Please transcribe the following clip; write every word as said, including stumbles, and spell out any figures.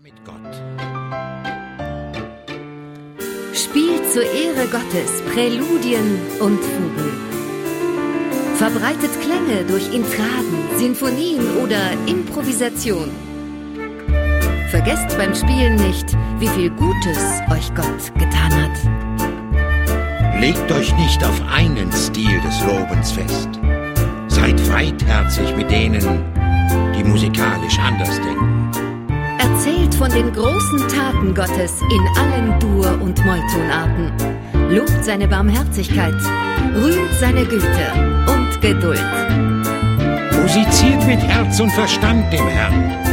mit Gott. Spielt zur Ehre Gottes Präludien und Fugen. Verbreitet Klänge durch Intrigen, Sinfonien oder Improvisation. Vergesst beim Spielen nicht, wie viel Gutes euch Gott getan hat. Legt euch nicht auf einen Stil des Lobens fest. Seid freiherzig mit denen, die musikalisch anders denken. Erzählt von den großen Taten Gottes in allen Dur- und Molltonarten. Lobt seine Barmherzigkeit, rühmt seine Güte und Geduld. Musiziert mit Herz und Verstand dem Herrn.